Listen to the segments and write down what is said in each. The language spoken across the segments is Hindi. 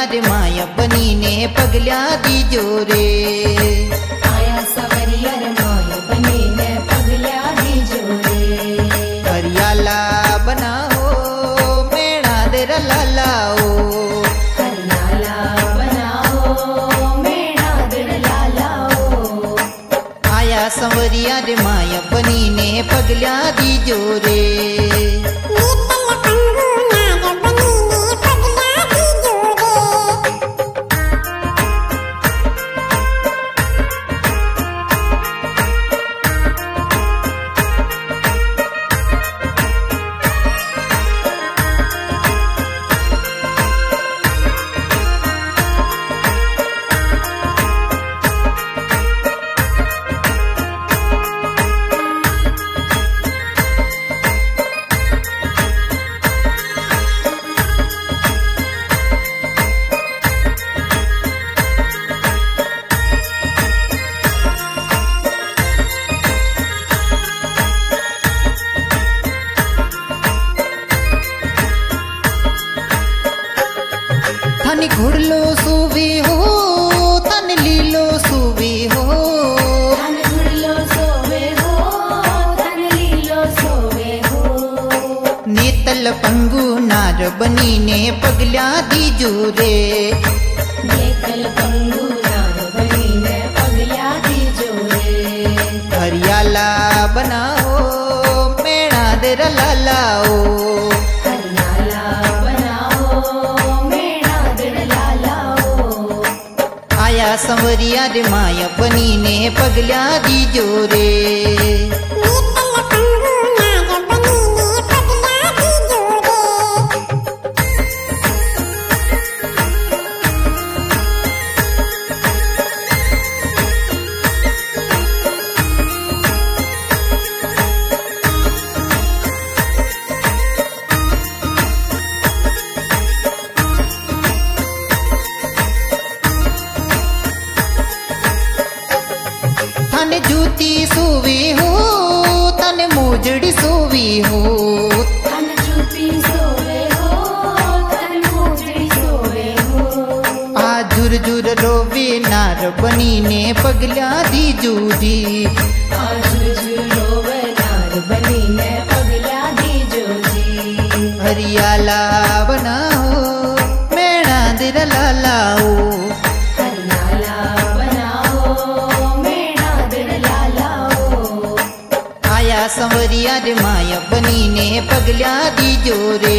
रे माया बनी ने पगल्या दी जोरे। आया सवरिया रे माया बनी ने पगल्या दी जोरे। हरियाला बनाओ मेणा दे लालाओ। हरियाला बनाओ मेणा दे लालाओ। आया संवरिया रे माया बनी ने पगल्या दी जोरे। तन घुड़लो सुवी हो तन लीलो सुवी हो। तन घुड़लो सोवे हो तन लीलो सोवे हो। नेतल पंगु नार बनी ने पगल्या दी जोरे। नेतल पंगु नार बनी ने पगल्या दी जोरे। हरियाला बनाओ मेणा दे लालाओ। हरियाला बनाओ मेणा दे लालाओ। आया संवरिया रे माया बनी ने पगल्या दी जोरे। तन जूती सोवी हो तन मोजड़ी सोवी हो। तन जूती सोवे हो तन मोजड़ी सोवे हो। आ झुर झुर रोवे नार बनी ने पगल्या दी जूजी। आज रोवे नार बनी ने पगल्या दी जोजी। हरियाला बनाओ मेणा दे लालाओ। हरियाला बनाओ मेणा दे लालाओ। आया संवरिया रे माया बनी ने पगल्या दी जोरे।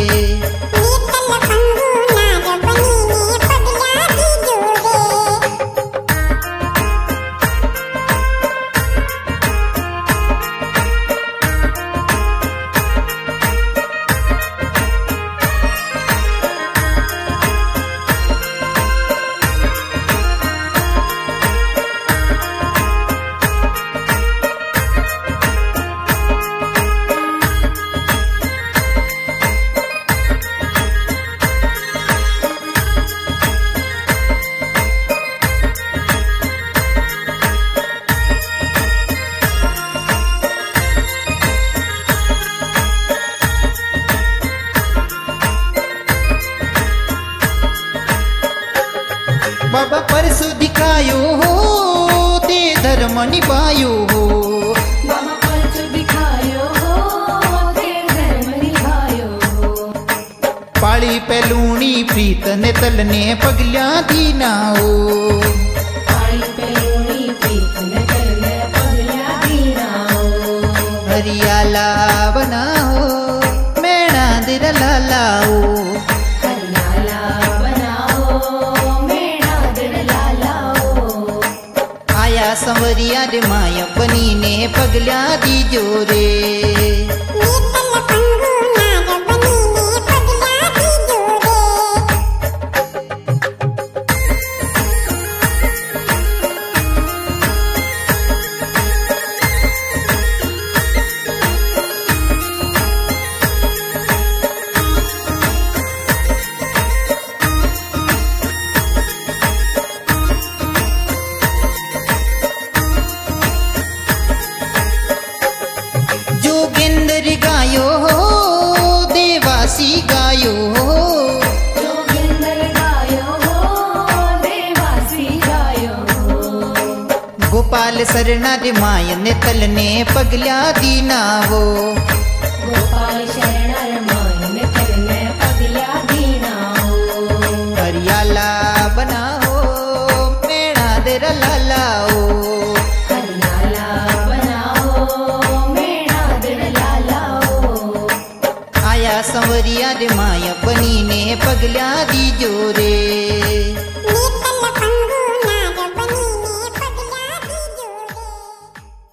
बाबा परसु दिखायो हो ते धर्म निभायो हो। बाबा परच दिखायो हो ते धर्म निभायो हो। पाली पैलूनी प्रीत ने तलने पगल्या दी नाओ। पाई पेलूनी प्रीत ने तलने पगल्या दी नाओ। हरियाला बनाओ मेणा दे लालाओ। हरियाला बनाओ मेणा दे लालाओ। आया संवरिया रे माया बनी ने पगल्या दी जोरे। जोगिंदर शरणा रे मायने तलने पगल्या दीनावो गोपाळ शरणार मायने तलने पगल्या दीनावो हरियाला बनाओ मेणा देर लालाओ हरियाला बनाओ मेणा दर लालाओ आया संवरिया रे माय बनीने पगल्या दीजो रे